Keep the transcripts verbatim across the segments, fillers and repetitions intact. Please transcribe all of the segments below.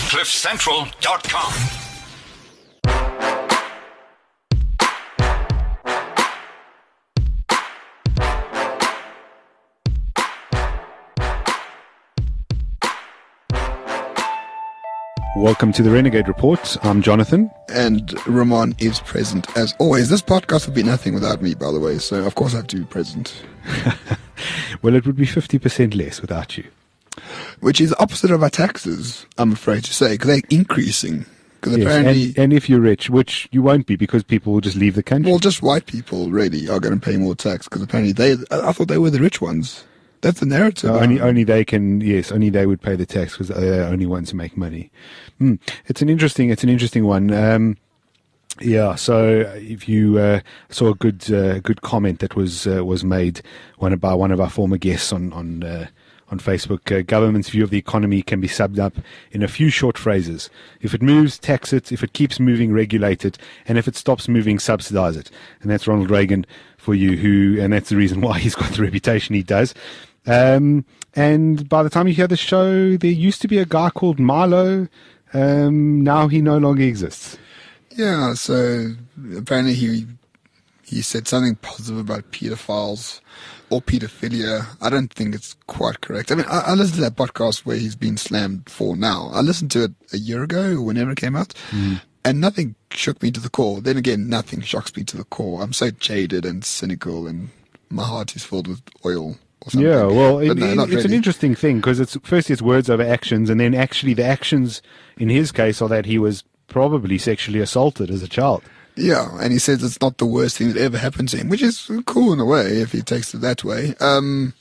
cliff central dot com. Welcome to the Renegade Report. I'm Jonathan. And Ramon is present as always. This podcast would be nothing without me, by the way, so of course I have to be present. Well, it would be fifty percent less without you. Which is the opposite of our taxes, I'm afraid to say, because they're increasing. Because Yes, apparently, and, and if you're rich, which you won't be because people will just leave the country. well, just white people really are going to pay more tax, because apparently they, I I thought they were the rich ones. That's the narrative. Uh, only, only they can. Yes, only they would pay the tax because they're the only ones who make money. Mm. It's an interesting. It's an interesting one. Um, yeah. So if you uh, saw a good, uh, good comment that was uh, was made one by one of our former guests on on uh, on Facebook, uh, government's view of the economy can be summed up in a few short phrases: if it moves, tax it; if it keeps moving, regulate it; and if it stops moving, subsidize it. And that's Ronald Reagan for you, who, and that's the reason why he's got the reputation he does. Um, and by the time you hear the show, there used to be a guy called Milo. Um, now he no longer exists. Yeah, so apparently he he said something positive about pedophiles or pedophilia. I don't think it's quite correct. I mean, I, I listened to that podcast where he's been slammed for now. I listened to it a year ago or whenever it came out, mm. and nothing shook me to the core. Then again, nothing shocks me to the core. I'm so jaded and cynical, and my heart is filled with oil. Yeah, well, it, no, it, it's really. an interesting thing because it's firstly it's words over actions, and then actually the actions in his case are that he was probably sexually assaulted as a child. Yeah, and he says it's not the worst thing that ever happened to him, which is cool in a way if he takes it that way. Um,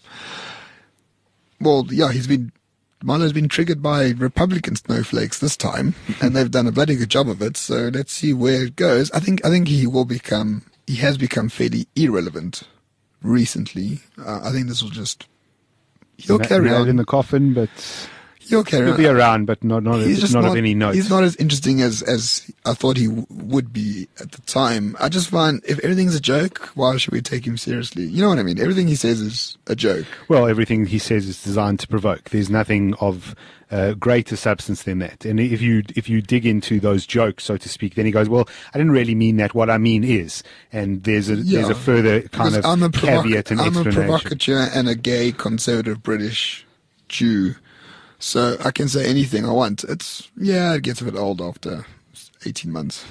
well, yeah, he's been Milo's been triggered by Republican snowflakes this time, and they've done a bloody good job of it. So let's see where it goes. I think I think he will become he has become fairly irrelevant recently. Uh, I think this will just he'll Na- carry on in the coffin, but he'll carry he'll on. be around, but not not, He's just not, not of any note. He's not as interesting as as I thought he w- would be at the time. I just find if everything's a joke, why should we take him seriously? You know what I mean? Everything he says is a joke. Well, everything he says is designed to provoke. There's nothing of uh, greater substance than that. And if you if you dig into those jokes, so to speak, then he goes, "Well, I didn't really mean that. What I mean is," and there's a Yeah, there's a further kind because of I'm a provoc- caveat and I'm a explanation. provocateur and a gay conservative British Jew, so I can say anything I want. It's yeah, it gets a bit old after eighteen months.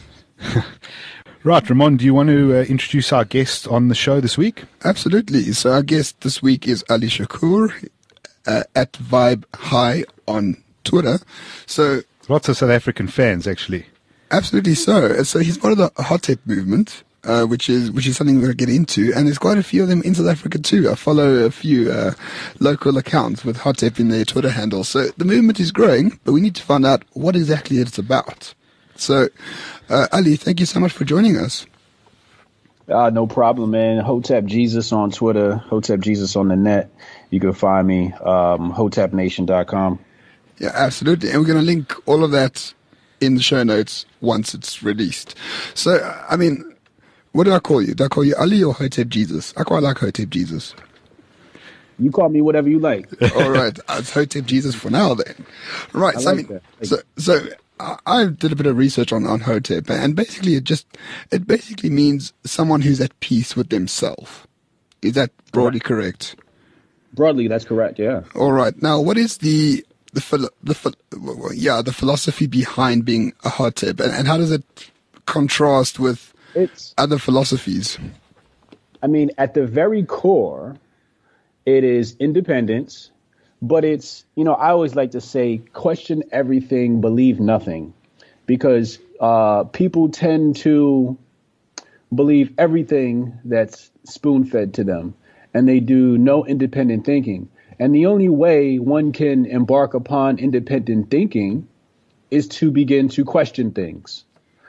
Right, Ramon, do you want to uh, introduce our guest on the show this week? Absolutely. So our guest this week is Ali Shakur uh, at Vibe High on Twitter. So Lots of South African fans, actually. absolutely so. So he's part of the Hotep movement, uh, which is which is something we're going to get into, and there's quite a few of them in South Africa too. I follow a few uh, local accounts with Hotep in their Twitter handle. So the movement is growing, but we need to find out what exactly it's about. So, uh, Ali, thank you so much for joining us. Uh, no problem, man. Hotep Jesus on Twitter, Hotep Jesus on the net. You can find me, um, hotep nation dot com. Yeah, absolutely. And we're going to link all of that in the show notes once it's released. So, I mean, what do I call you? Do I call you Ali or Hotep Jesus? I quite like Hotep Jesus. You call me whatever you like. All right. It's Hotep Jesus for now then. Right. I so, like I mean, that. Thank so, so I I did a bit of research on, on Hotep, and basically it just, it basically means someone who's at peace with themselves. Is that broadly correct? Broadly, that's correct, yeah. All right. Now, what is the, the, philo- the, ph- yeah, the philosophy behind being a Hotep, and, and how does it contrast with It's, other philosophies? I mean, at the very core, it is independence, but it's, you know, I always like to say, question everything, believe nothing, because uh, people tend to believe everything that's spoon-fed to them, and they do no independent thinking. And the only way one can embark upon independent thinking is to begin to question things.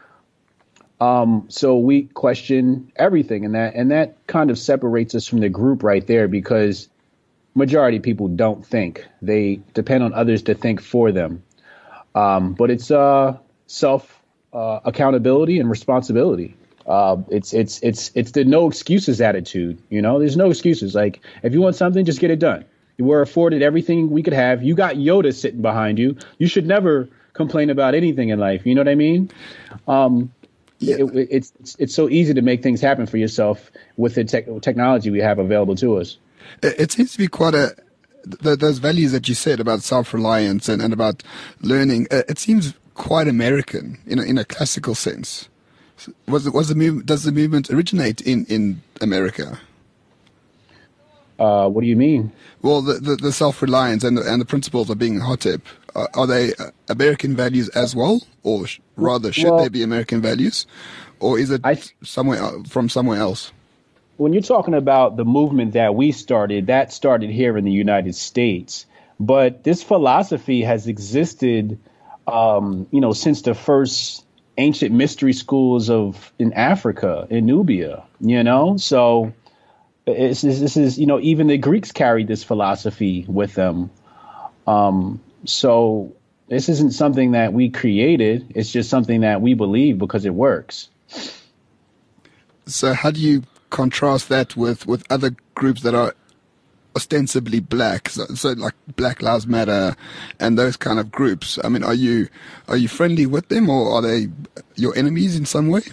Um, so we question everything, and that and that kind of separates us from the group right there, because majority of people don't think. They depend on others to think for them. Um, but it's uh, self uh, accountability and responsibility. Uh, it's it's it's it's the no excuses attitude. You know, there's no excuses. Like, if you want something, just get it done. You were afforded everything we could have. You got Yoda sitting behind you. You should never complain about anything in life. You know what I mean? Um, Yeah. it, it's, it's it's so easy to make things happen for yourself with the tech technology we have available to us. It, it seems to be quite a th- those values that you said about self-reliance and, and about learning. Uh, it seems quite American in a, in a classical sense. Was it, was the move, does the movement originate in, in America? Uh, what do you mean? Well, the, the, the self-reliance and the, and the principles of being Hotep, uh, are they uh, American values as well? Or sh- rather, should Well, they be American values? Or is it I th- somewhere uh, from somewhere else? When you're talking about the movement that we started, that started here in the United States. But this philosophy has existed, um, you know, since the first ancient mystery schools of in Africa, in Nubia, you know, so it's, it's, this is, you know, even the Greeks carried this philosophy with them. Um, so this isn't something that we created. It's just something that we believe because it works. So how do you contrast that with, with other groups that are ostensibly black, so, so like Black Lives Matter and those kind of groups? I mean, are you are you friendly with them, or are they your enemies in some way?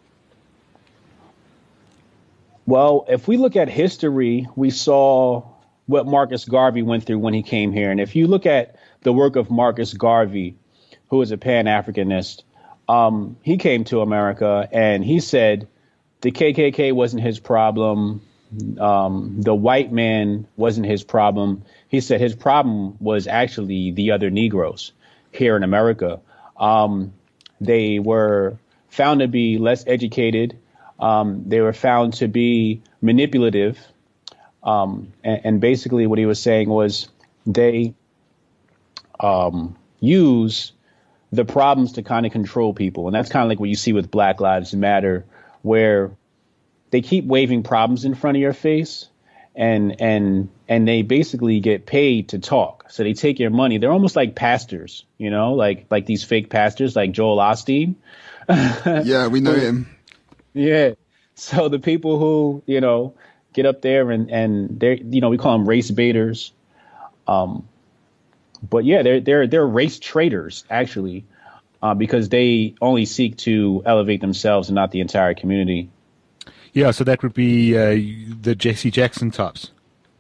Well, if we look at history, we saw what Marcus Garvey went through when he came here. And if you look at the work of Marcus Garvey, who is a Pan-Africanist, um, he came to America and he said the K K K wasn't his problem. Um, the white man wasn't his problem. He said his problem was actually the other Negroes here in America. Um, they were found to be less educated. Um, they were found to be manipulative. Um, and, and basically what he was saying was they um, use the problems to kind of control people. And that's kind of like what you see with Black Lives Matter, where they keep waving problems in front of your face, and and and they basically get paid to talk. So they take your money. They're almost like pastors, you know, like like these fake pastors like Joel Osteen. Yeah, we know him. Yeah. So the people who, you know, get up there and and they're, you know, we call them race baiters. Um, but yeah, they're they're they're race traitors actually, uh, because they only seek to elevate themselves and not the entire community. Yeah, so that would be uh, the Jesse Jackson types.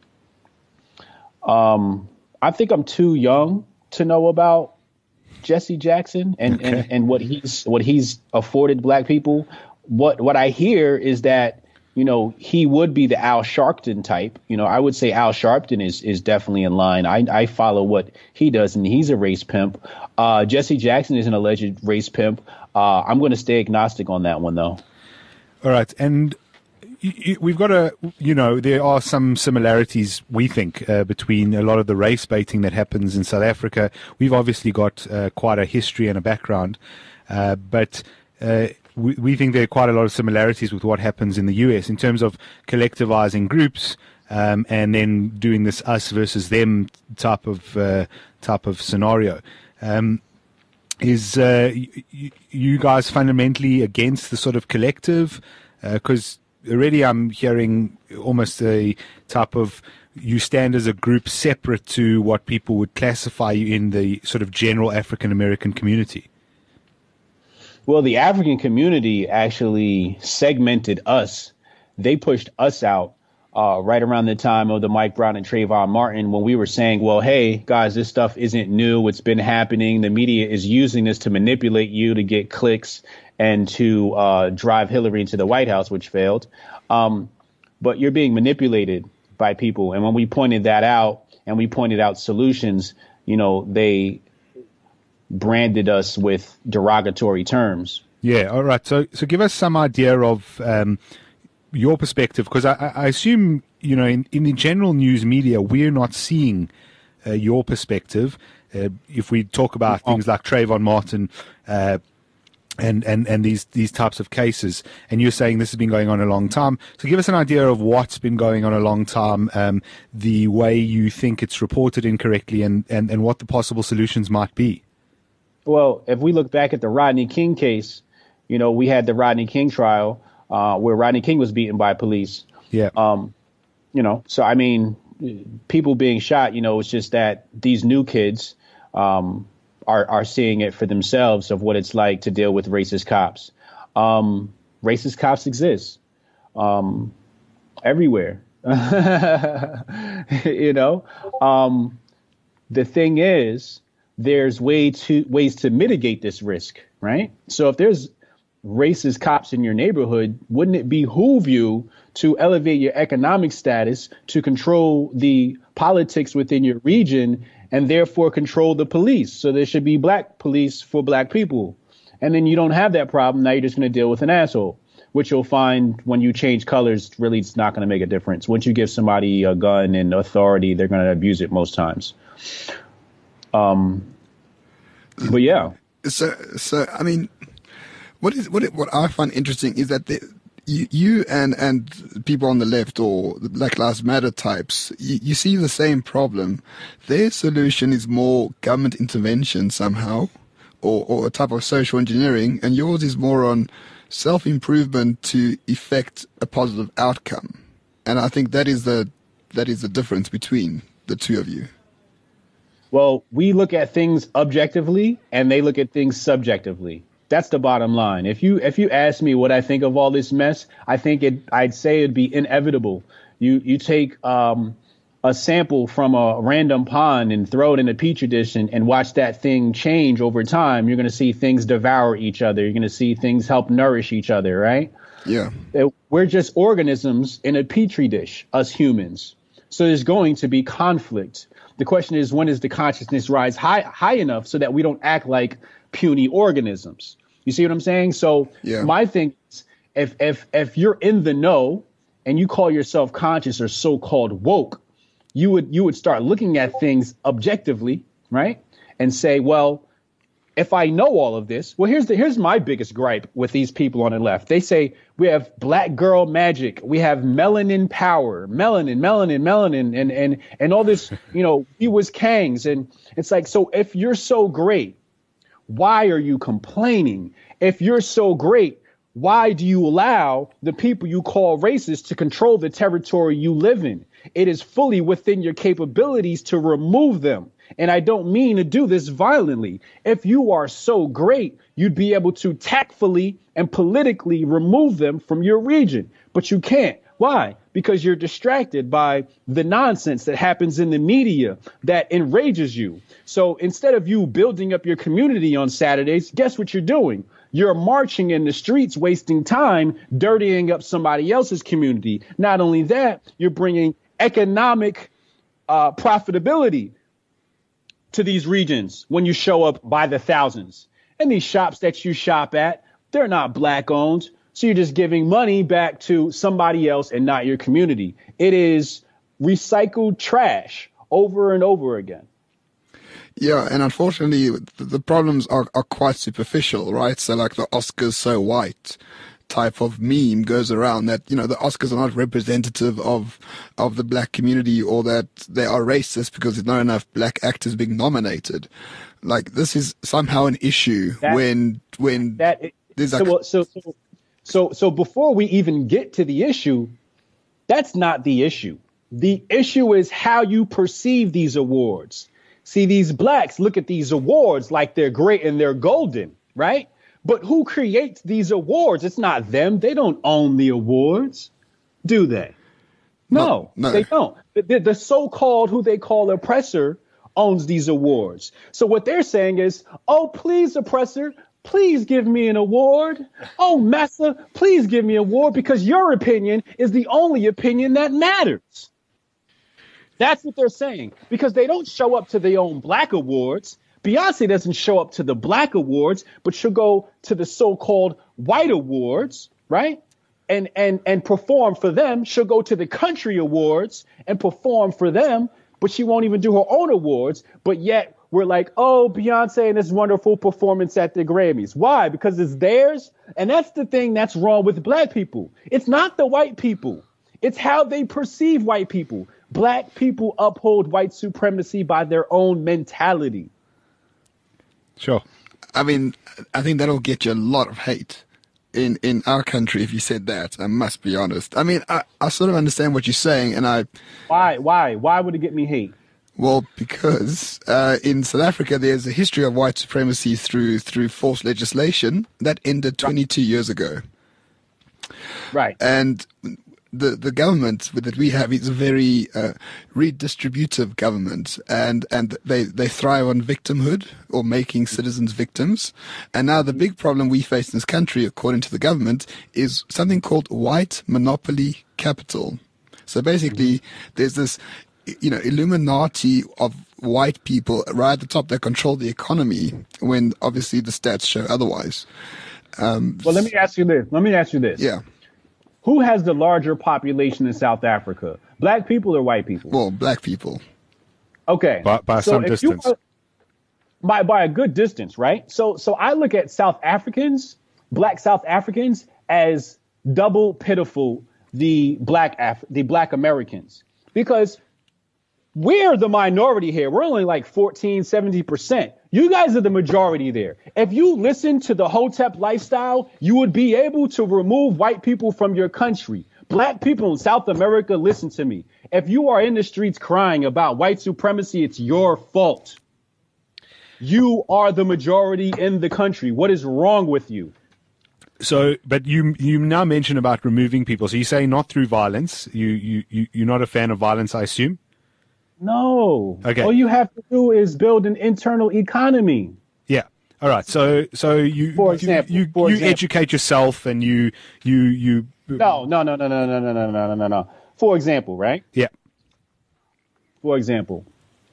Um, I think I'm too young to know about Jesse Jackson and, Okay. and, and what he's what he's afforded black people. What what I hear is that, you know, he would be the Al Sharpton type. You know, I would say Al Sharpton is is definitely in line. I, I follow what he does, and he's a race pimp. Uh, Jesse Jackson is an alleged race pimp. Uh, I'm going to stay agnostic on that one, though. All right, and y- y- we've got a, you know, there are some similarities, we think, uh, between a lot of the race baiting that happens in South Africa. We've obviously got uh, quite a history and a background, uh, but uh, we, we think there are quite a lot of similarities with what happens in the U S in terms of collectivizing groups um, and then doing this us versus them type of uh, type of scenario. Um, Is uh, y- you guys fundamentally against the sort of collective? Because uh, already I'm hearing almost a type of you stand as a group separate to what people would classify you in the sort of general African American community. Well, the African community actually segmented us. They pushed us out uh, right around the time of the Mike Brown and Trayvon Martin, when we were saying, well, hey, guys, this stuff isn't new. It's been happening. The media is using this to manipulate you to get clicks and to uh, drive Hillary into the White House, which failed. Um, but you're being manipulated by people. And when we pointed that out and we pointed out solutions, you know, they branded us with derogatory terms. Yeah. All right. So, so give us some idea of um, your perspective, because I, I assume, you know, in, in the general news media, we're not seeing uh, your perspective. Uh, if we talk about things like Trayvon Martin uh, and, and, and these, these types of cases, and you're saying this has been going on a long time. So give us an idea of what's been going on a long time, um, the way you think it's reported incorrectly, and, and, and what the possible solutions might be. Well, if we look back at the Rodney King case, you know, we had the Rodney King trial uh, where Rodney King was beaten by police. Yeah. Um, you know, so, I mean, people being shot, you know, it's just that these new kids, um, are, are seeing it for themselves of what it's like to deal with racist cops. Um, racist cops exist um, everywhere. you know, um, the thing is, there's way to ways to mitigate this risk, right? So if there's racist cops in your neighborhood, wouldn't it behoove you to elevate your economic status to control the politics within your region and therefore control the police? So there should be black police for black people. And then you don't have that problem. Now you're just going to deal with an asshole, which you'll find when you change colors, really it's not going to make a difference. Once you give somebody a gun and authority, they're going to abuse it most times. Um, but yeah. So, so I mean, what is what it, what I find interesting is that the, you, you and and people on the left or the Black Lives Matter types, you, you see the same problem. Their solution is more government intervention somehow, or or a type of social engineering, and yours is more on self-improvement to effect a positive outcome. And I think that is the that is the difference between the two of you. Well, we look at things objectively and they look at things subjectively. That's the bottom line. If you if you ask me what I think of all this mess, I think it I'd say it'd be inevitable. You you take um, a sample from a random pond and throw it in a petri dish and, and watch that thing change over time. You're going to see things devour each other. You're going to see things help nourish each other. Right. Yeah. We're just organisms in a petri dish, us humans. So there's going to be conflict. The question is, when does the consciousness rise high high enough so that we don't act like puny organisms? You see what I'm saying? So yeah. My thing is, if if if you're in the know and you call yourself conscious or so-called woke, you would you would start looking at things objectively, right? And say, well, if I know all of this, well, here's the here's my biggest gripe with these people on the left. They say we have black girl magic, we have melanin power, melanin, melanin, melanin, and and and all this, you know, we was Kangs. And it's like, so if you're so great, why are you complaining? If you're so great, why do you allow the people you call racist to control the territory you live in? It is fully within your capabilities to remove them. And I don't mean to do this violently. If you are so great, you'd be able to tactfully and politically remove them from your region. But you can't. Why? Because you're distracted by the nonsense that happens in the media that enrages you. So instead of you building up your community on Saturdays, guess what you're doing? You're marching in the streets, wasting time, dirtying up somebody else's community. Not only that, you're bringing economic uh, profitability to these regions when you show up by the thousands. And these shops that you shop at, they're not black owned. So you're just giving money back to somebody else and not your community. It is recycled trash over and over again. Yeah, and unfortunately, the problems are, are quite superficial, right? So like the Oscars so white type of meme goes around that, you know, the Oscars are not representative of of the black community, or that they are racist because there's not enough black actors being nominated. Like, this is somehow an issue that, when when that it, there's so, like, so so so so before we even get to the issue, that's not the issue. The issue is how you perceive these awards. See, these blacks look at these awards like they're great and they're golden, right? But who creates these awards? It's not them. They don't own the awards, do they? No, no, no. They don't. The, the so-called, who they call oppressor, owns these awards. So what they're saying is, oh, please, oppressor, please give me an award. Oh, massa, please give me an award, because your opinion is the only opinion that matters. That's what they're saying, because they don't show up to their own black awards. Beyonce doesn't show up to the black awards, but she'll go to the so-called white awards, right? And and and perform for them. She'll go to the country awards and perform for them, but she won't even do her own awards. But yet we're like, oh, Beyonce and this wonderful performance at the Grammys. Why? Because it's theirs. And that's the thing that's wrong with black people. It's not the white people. It's how they perceive white people. Black people uphold white supremacy by their own mentality. Sure. I mean, I think that'll get you a lot of hate in, in our country if you said that. I must be honest. I mean, I, I sort of understand what you're saying, and I... Why? Why? Why would it get me hate? Well, because uh, in South Africa there's a history of white supremacy through through forced legislation that ended twenty-two years ago. Right. And the the government that we have is a very uh, redistributive government, and, and they, they thrive on victimhood or making citizens victims. And now the big problem we face in this country, according to the government, is something called white monopoly capital. So basically, mm-hmm. there's this, you know, Illuminati of white people right at the top that control the economy, when obviously the stats show otherwise. Um, well, let me ask you this. Let me ask you this. Yeah. Who has the larger population in South Africa? Black people or white people? Well, black people. Okay. By, by so some if distance. You, by, by a good distance, right? So, so I look at South Africans, black South Africans, as double pitiful the black Af- the black Americans, because we're the minority here. We're only like fourteen, seventy percent. You guys are the majority there. If you listen to the Hotep lifestyle, you would be able to remove white people from your country. Black people in South America, listen to me. If you are in the streets crying about white supremacy, it's your fault. You are the majority in the country. What is wrong with you? So, but you you now mention about removing people. So you say not through violence. You you you you're not a fan of violence, I assume. No. Okay. All you have to do is build an internal economy. Yeah. All right. So so you For example, you you, for you example. educate yourself and you you you. No, no, no, no, no, no, no, no, no, no, no. For example, right? Yeah. For example,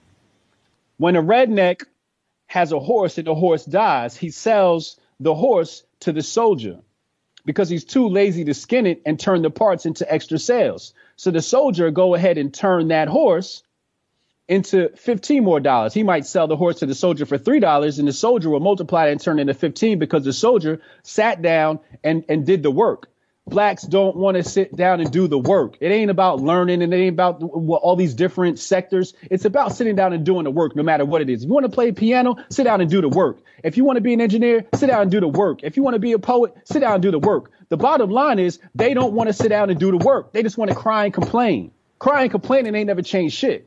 when a redneck has a horse and the horse dies, he sells the horse to the soldier because he's too lazy to skin it and turn the parts into extra sales. So the soldier go ahead and turn that horse into fifteen more dollars. He might sell the horse to the soldier for three dollars, and the soldier will multiply it and turn it into fifteen because the soldier sat down and, and did the work. Blacks don't want to sit down and do the work. It ain't about learning, and it ain't about all these different sectors. It's about sitting down and doing the work, no matter what it is. If you want to play piano, sit down and do the work. If you want to be an engineer, sit down and do the work. If you want to be a poet, sit down and do the work. The bottom line is they don't want to sit down and do the work. They just want to cry and complain. Cry and complain, and ain't never changed shit.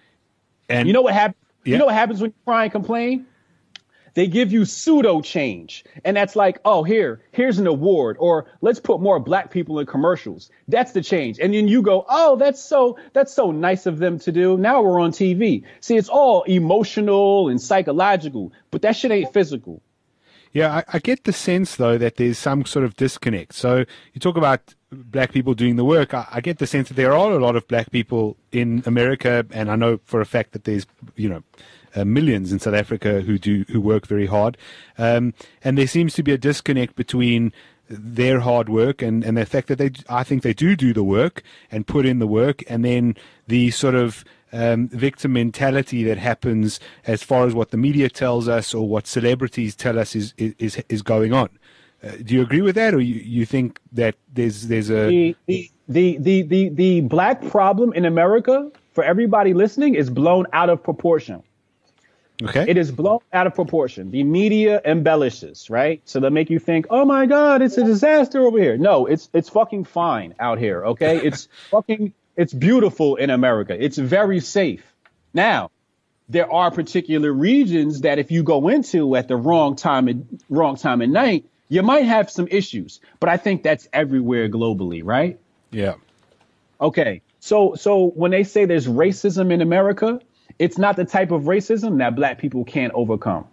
And you know what happens? Yeah. You know what happens when you cry and complain? They give you pseudo change. And that's like, oh, here, here's an award, or let's put more black people in commercials. That's the change. And then you go, oh, that's so that's so nice of them to do. Now we're on T V. See, it's all emotional and psychological, but that shit ain't physical. Yeah, I, I get the sense, though, that there's some sort of disconnect. So you talk about black people doing the work. I, I get the sense that there are a lot of black people in America, and I know for a fact that there's, you know, uh, millions in South Africa who do who work very hard. Um, and there seems to be a disconnect between their hard work and, and the fact that they, I think they do do the work and put in the work, and then the sort of Um, victim mentality that happens as far as what the media tells us or what celebrities tell us is is is going on. Uh, do you agree with that, or you, you think that there's there's a the, the the the the the black problem in America, for everybody listening, is blown out of proportion. Okay, it is blown out of proportion. The media embellishes, right? So they make you think, oh my God, it's a disaster over here. No, it's it's fucking fine out here. Okay, it's fucking. It's beautiful in America. It's very safe. Now, there are particular regions that if you go into at the wrong time and wrong time at night, you might have some issues. But I think that's everywhere globally, right? Yeah. Okay. So so when they say there's racism in America, it's not the type of racism that black people can't overcome.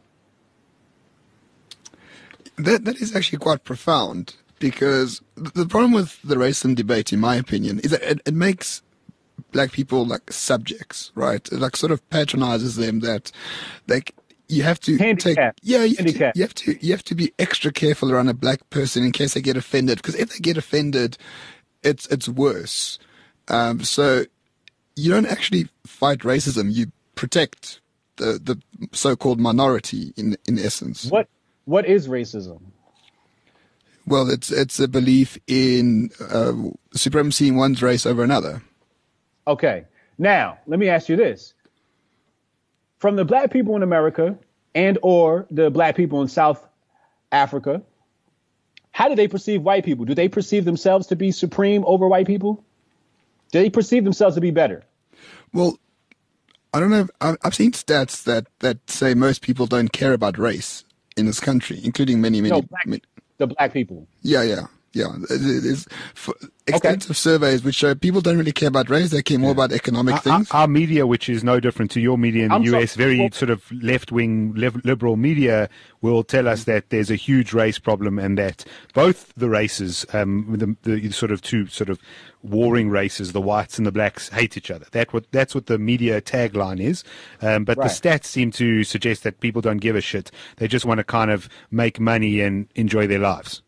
That that is actually quite profound. Because the problem with the racism debate, in my opinion, is that it, it makes black people like subjects, right? It like sort of patronizes them that, like, you have to Handicap. take, yeah, you have, to, Handicap. you have to, you have to be extra careful around a black person in case they get offended. Because if they get offended, it's it's worse. Um, so you don't actually fight racism; you protect the the so-called minority in in essence. What what is racism? Well, it's it's a belief in uh, supremacy in one's race over another. Okay. Now, let me ask you this. From the black people in America and or the black people in South Africa, how do they perceive white people? Do they perceive themselves to be supreme over white people? Do they perceive themselves to be better? Well, I don't know. If, I've I've seen stats that, that say most people don't care about race in this country, including many, many. No, black, many the black people. yeah, yeah, yeah. There's extensive okay. surveys which show people don't really care about race. They care more yeah. about economic our, things. Our, our media, which is no different to your media in the I'm U S, so, very well, sort of left-wing, liberal media, will tell us that there's a huge race problem and that both the races, um, the, the sort of two sort of warring races, the whites and the blacks, hate each other. That what that's what the media tagline is. Um, but right. the stats seem to suggest that people don't give a shit. They just want to kind of make money and enjoy their lives.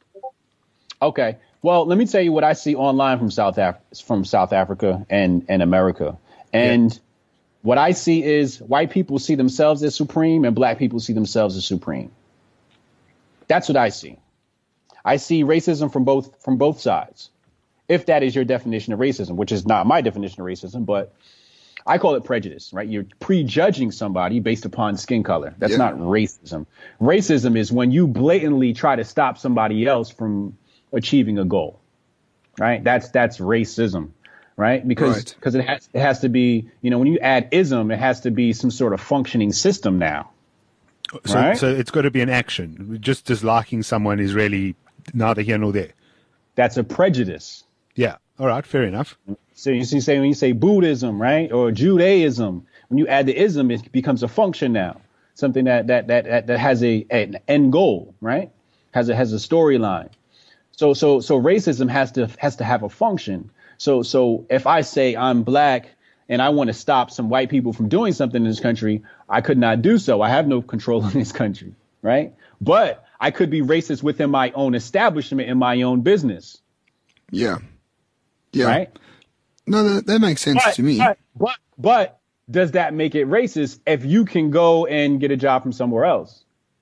Okay. Well, let me tell you what I see online from South Af- from South Africa and, and America. And yeah. what I see is white people see themselves as supreme and black people see themselves as supreme. That's what I see. I see racism from both from both sides, if that is your definition of racism, which is not my definition of racism, but I call it prejudice, right? You're prejudging somebody based upon skin color. That's yeah. not racism. Racism is when you blatantly try to stop somebody else from achieving a goal, right? That's that's racism, right? Because because right. it has it has to be, you know, when you add ism, it has to be some sort of functioning system now. So, right? so it's got to be an action. Just disliking someone is really neither here nor there. That's a prejudice. Yeah. All right. Fair enough. So you see, say when you say Buddhism, right, or Judaism, when you add the ism, it becomes a function now, something that that that that, that has a an end goal, right? Has a has a storyline. So so so racism has to has to have a function. So so if I say I'm black and I want to stop some white people from doing something in this country, I could not do so. I have no control in this country, right? But I could be racist within my own establishment in my own business. Yeah. Yeah. Right? No, that, that makes sense but, to me. But, but but does that make it racist if you can go and get a job from somewhere else?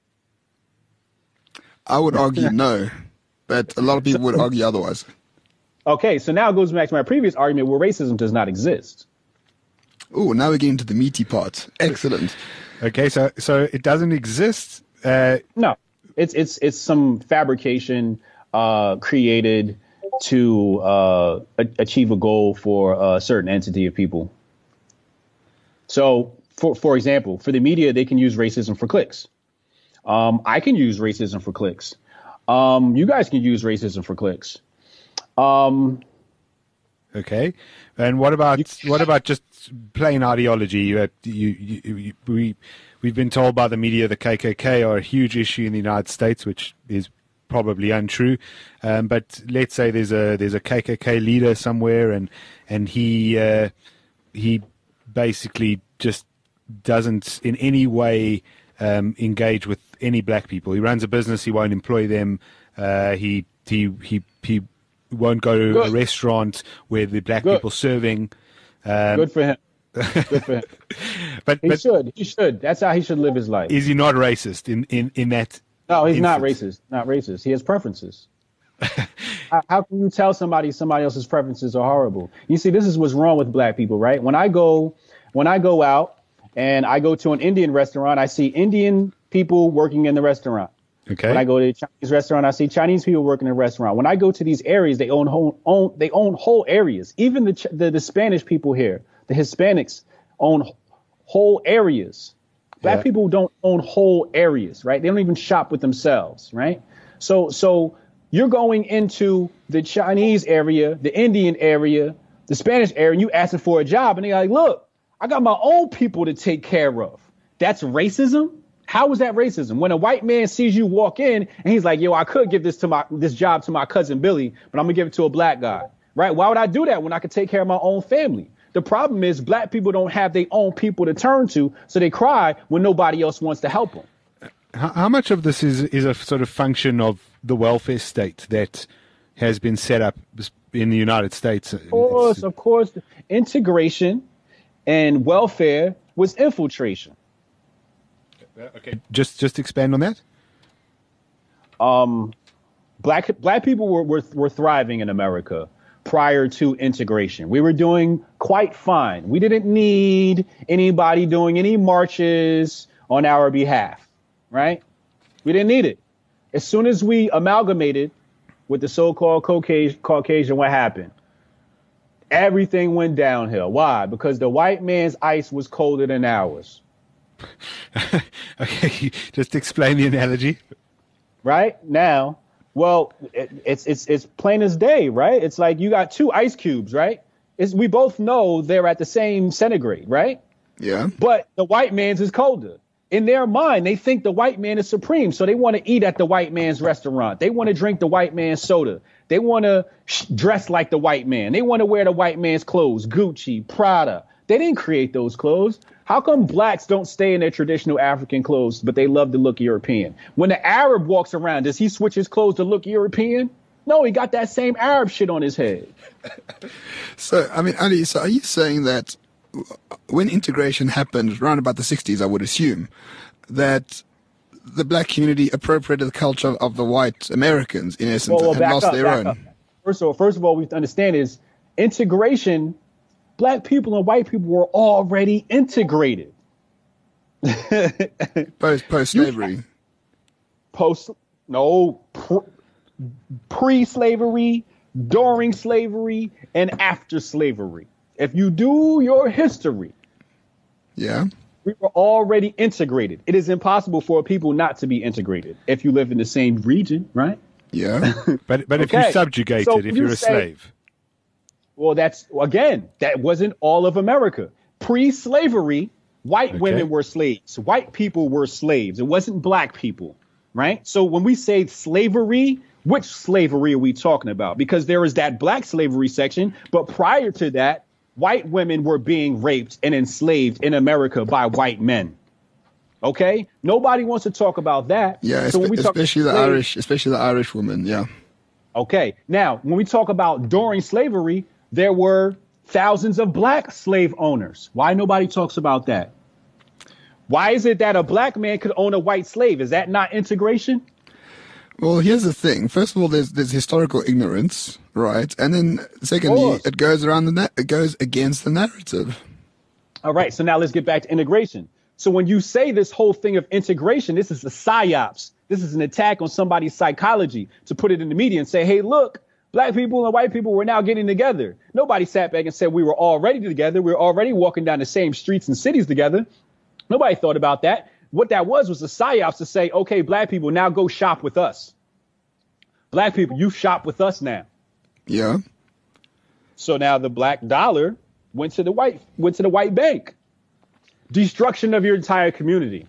I would argue no. But a lot of people would argue otherwise. Okay, so now it goes back to my previous argument where racism does not exist. Oh, now we're getting to the meaty part. Excellent. Okay, so so it doesn't exist. Uh, no, it's it's it's some fabrication uh, created to uh, a- achieve a goal for a certain entity of people. So, for for example, for the media, they can use racism for clicks. Um, I can use racism for clicks. Um, you guys can use racism for clicks. Um, okay, and what about you, what about just plain ideology? You, have, you, you, you, we we've been told by the media the K K K are a huge issue in the United States, which is probably untrue. Um, but let's say there's a there's a K K K leader somewhere, and and he uh, he basically just doesn't in any way um, engage with any black people. He runs a business. He won't employ them. Uh, he he he he won't go to Good. a restaurant where the black Good. people serving. Um, Good for him. Good for him. but he but should. He should. That's how he should live his life. Is he not racist in in in that? No, he's instance? not racist. Not racist. He has preferences. how, how can you tell somebody somebody else's preferences are horrible? You see, this is what's wrong with black people, right? When I go when I go out and I go to an Indian restaurant, I see Indian people working in the restaurant. Okay. When I go to a Chinese restaurant, I see Chinese people working in a restaurant. When I go to these areas, they own whole own they own whole areas. Even the the, the Spanish people here, the Hispanics, own whole areas. Black yeah. people don't own whole areas, right? They don't even shop with themselves, right? So so you're going into the Chinese area, the Indian area, the Spanish area, and you asking for a job, and they're like, look, I got my own people to take care of. That's racism? How is that racism? When a white man sees you walk in and he's like, yo, I could give this to my this job to my cousin Billy, but I'm gonna give it to a black guy, right? Why would I do that when I could take care of my own family? The problem is black people don't have their own people to turn to, so they cry when nobody else wants to help them. How, how much of this is is a sort of function of the welfare state that has been set up in the United States? Of course, of course, integration and welfare was infiltration. Okay, just just expand on that. Um, black black people were, were were thriving in America prior to integration. We were doing quite fine. We didn't need anybody doing any marches on our behalf, right? We didn't need it. As soon as we amalgamated with the so-called Caucasian, Caucasian, what happened? Everything went downhill. Why? Because the white man's ice was colder than ours. Okay, just explain the analogy. Right now, well, it, it's it's it's plain as day, right? It's like you got two ice cubes, right? It's, we both know they're at the same centigrade, right? Yeah. But the white man's is colder. In their mind, they think the white man is supreme, so they want to eat at the white man's restaurant. They want to drink the white man's soda. They want to sh- dress like the white man. They want to wear the white man's clothes, Gucci, Prada. They didn't create those clothes. How come blacks don't stay in their traditional African clothes, but they love to look European? When the Arab walks around, does he switch his clothes to look European? No, he got that same Arab shit on his head. So, I mean, Ali, so are you saying that when integration happened around about the sixties, I would assume, that the black community appropriated the culture of the white Americans, in essence, Well, well, and back lost up, their back own? up. First of all, first of all, we have to understand is integration. Black people and white people were already integrated. Post post slavery. Post, no, pr- pre-slavery, during slavery, and after slavery. If you do your history, Yeah. we were already integrated. It is impossible for people not to be integrated if you live in the same region, right? Yeah. But but if Okay. you're subjugated, So if you you're a say- slave. Well, that's, again, that wasn't all of America. Pre-slavery, white Okay. women were slaves. White people were slaves. It wasn't black people, right? So when we say slavery, which slavery are we talking about? Because there is that black slavery section, but prior to that, white women were being raped and enslaved in America by white men. Okay? Nobody wants to talk about that. Yeah, So when we espe- talk especially the slaves- Irish, especially the Irish women. Yeah. Okay. Now, when we talk about during slavery, there were thousands of black slave owners. Why nobody talks about that? Why is it that a black man could own a white slave? Is that not integration? Well, here's the thing. First of all, there's there's historical ignorance, right? And then secondly, course. it goes around the na- it goes against the narrative. All right. So now let's get back to integration. So when you say this whole thing of integration, this is a psyops. This is an attack on somebody's psychology to put it in the media and say, hey, look, black people and white people were now getting together. Nobody sat back and said we were already together. We were already walking down the same streets and cities together. Nobody thought about that. What that was was a psyops to say, OK, black people, now go shop with us. Black people, you shop with us now. Yeah. So now the black dollar went to the white went to the white bank. Destruction of your entire community.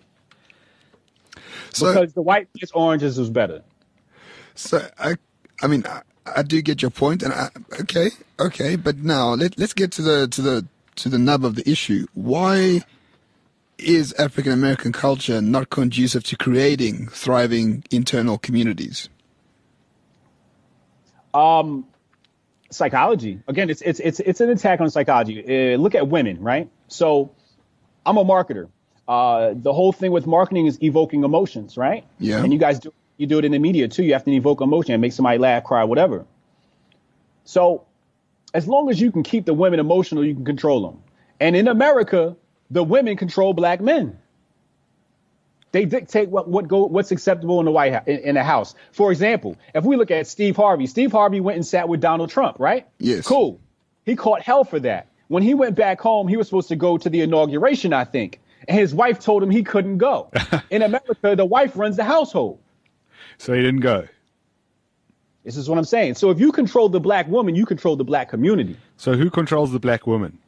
So Because the white man's oranges was better. so I I mean I, I do get your point, and I, okay okay, but now let let's get to the to the to the nub of the issue. Why is African American culture not conducive to creating thriving internal communities? Um, psychology. Again, it's it's it's it's an attack on psychology. Uh, look at women, right? So, I'm a marketer. Uh, the whole thing with marketing is evoking emotions, right? Yeah. And you guys do you do it in the media too. You have to evoke emotion and make somebody laugh, cry, whatever. So, as long as you can keep the women emotional, you can control them. And in America, the women control black men. They dictate what, what go what's acceptable in the White House, in, in the House. For example, if we look at Steve Harvey, Steve Harvey went and sat with Donald Trump, right? Yes. Cool. He caught hell for that. When he went back home, he was supposed to go to the inauguration, I think. And his wife told him he couldn't go. In America, the wife runs the household. So he didn't go. This is what I'm saying. So if you control the black woman, you control the black community. So who controls the black woman?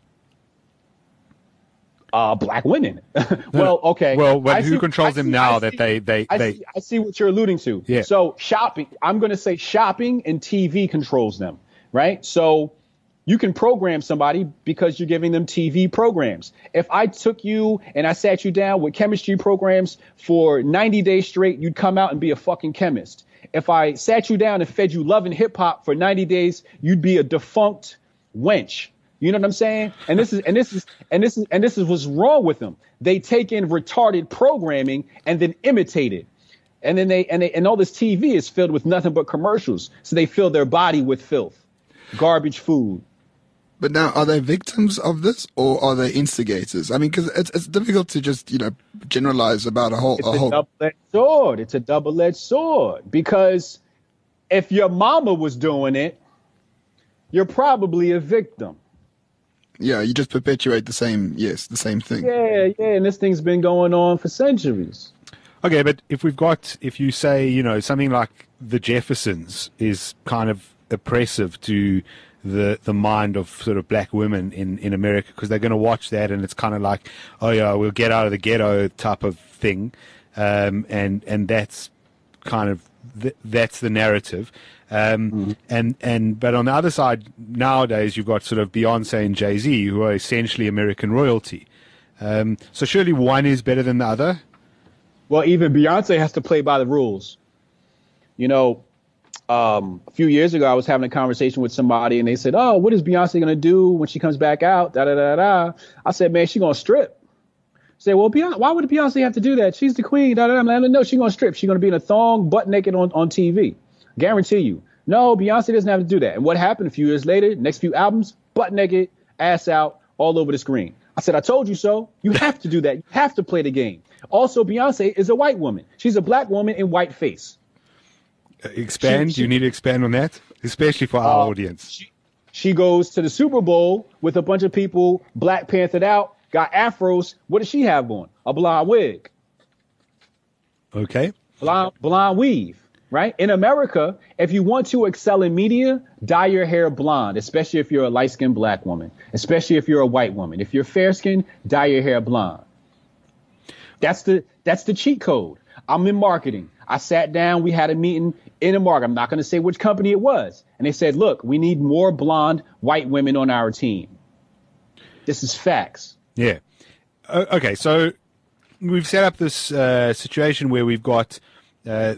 Uh, black women. Well, okay. Well, but I who see- controls I them see- now I that see- they they I they? see, I see what you're alluding to. Yeah. So shopping, I'm going to say shopping and T V controls them, right? So you can program somebody because you're giving them T V programs. If I took you and I sat you down with chemistry programs for ninety days straight, you'd come out and be a fucking chemist. If I sat you down and fed you love and hip hop for ninety days, you'd be a defunct wench. You know what I'm saying? And this is and this is and this is and this is what's wrong with them. They take in retarded programming and then imitate it. And then they and they and all this T V is filled with nothing but commercials. So they fill their body with filth, garbage food. But now, are they victims of this, or are they instigators? I mean, because it's it's difficult to just you know generalize about a whole It's a a whole. double-edged sword. It's a double-edged sword because if your mama was doing it, you're probably a victim. Yeah, you just perpetuate the same, yes, the same thing. Yeah, yeah, and this thing's been going on for centuries. Okay, but if we've got, if you say, you know, something like the Jeffersons is kind of oppressive to the the mind of sort of black women in, in America, because they're going to watch that and it's kind of like, oh yeah, we'll get out of the ghetto type of thing, um, and and that's kind of th- that's the narrative, um, mm-hmm. and and but on the other side nowadays you've got sort of Beyonce and Jay-Z who are essentially American royalty, um, so surely one is better than the other. Well, even Beyonce has to play by the rules. You know, um, a few years ago, I was having a conversation with somebody and they said, oh, what is Beyonce going to do when she comes back out? Da, da, da, da. I said, man, she's going to strip. I said, well, Beyonce, why would Beyonce have to do that? She's the queen. Da, da, da. I'm like, no, she's going to strip. She's going to be in a thong, butt naked on, on T V. Guarantee you. No, Beyonce doesn't have to do that. And what happened a few years later, next few albums, butt naked, ass out, all over the screen. I said, I told you so. You have to do that. You have to play the game. Also, Beyonce is a white woman. She's a black woman in white face. Uh, expand? She, she, you need to expand on that, especially for our uh, audience. She, she goes to the Super Bowl with a bunch of people, Black Panthered out, got afros. What does she have on? A blonde wig. Okay. Blonde, blonde weave, right? In America, if you want to excel in media, dye your hair blonde, especially if you're a light-skinned black woman, especially if you're a white woman. If you're fair-skinned, dye your hair blonde. That's the that's the cheat code. I'm in marketing. I sat down. We had a meeting in a market. I'm not going to say which company it was. And they said, look, we need more blonde white women on our team. This is facts. Yeah. Uh, OK, so we've set up this uh, situation where we've got, uh,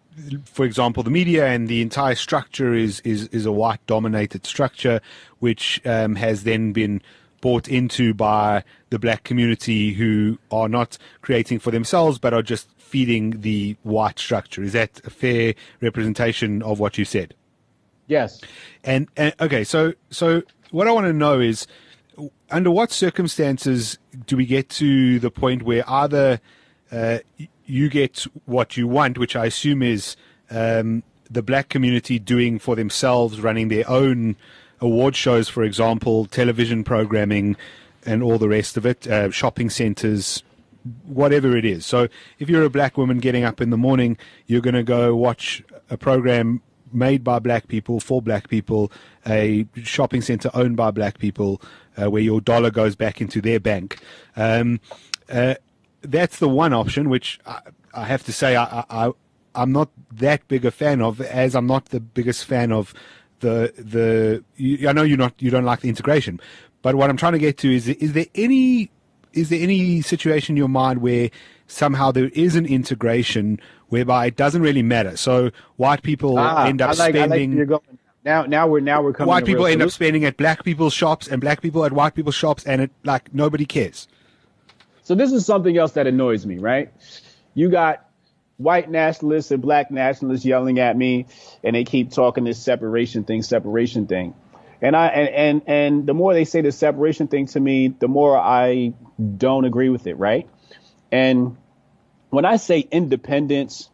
for example, the media and the entire structure is is, is a white dominated structure, which um, has then been bought into by the black community who are not creating for themselves, but are just feeding the white structure. Is that a fair representation of what you said? Yes. And, and okay, so so what I want to know is, under what circumstances do we get to the point where either uh, you get what you want, which I assume is um, the black community doing for themselves, running their own award shows, for example, television programming and all the rest of it, uh, shopping centers, whatever it is. So if you're a black woman getting up in the morning, you're going to go watch a program made by black people for black people, a shopping center owned by black people, uh, where your dollar goes back into their bank. Um, uh, that's the one option, which I, I have to say I, I, I'm not that big a fan of, as I'm not the biggest fan of the the. You, I know you're not you don't like the integration, but what I'm trying to get to is is there any is there any situation in your mind where somehow there is an integration whereby it doesn't really matter? So white people ah, end up I like, spending. I like you're going. Now, now we're now we're coming. White people end solution. up spending at black people's shops, and black people at white people's shops, and it like nobody cares. So this is something else that annoys me, right? You got white nationalists and black nationalists yelling at me, and they keep talking this separation thing, separation thing. And I and, and and the more they say the separation thing to me, the more I don't agree with it, right? And when I say independence,